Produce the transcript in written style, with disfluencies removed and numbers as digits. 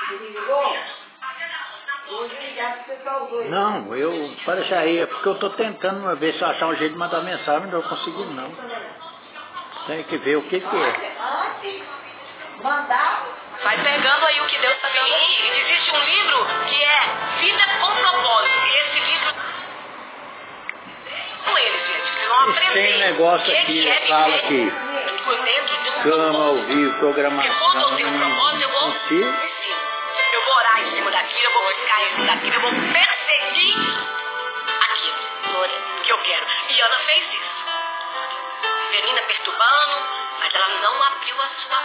Não, eu para já ir, porque eu estou tentando ver se eu achar um jeito de mandar mensagem, mas não estou conseguindo não. Tem que ver o que é. Vai pegando aí o que Deus está dando. Existe um livro que é Vida com Propósito. E esse livro com eles, gente. Vocês vão aprender. Tem um negócio aqui que fala que cama ao vivo, programação. Porque quando eu tenho um propósito, eu vou orar em cima daquilo, eu vou buscar em cima daquilo, eu vou perseguir aquilo que eu quero. E Ana fez isso. Menina perturbando, mas ela não abriu a sua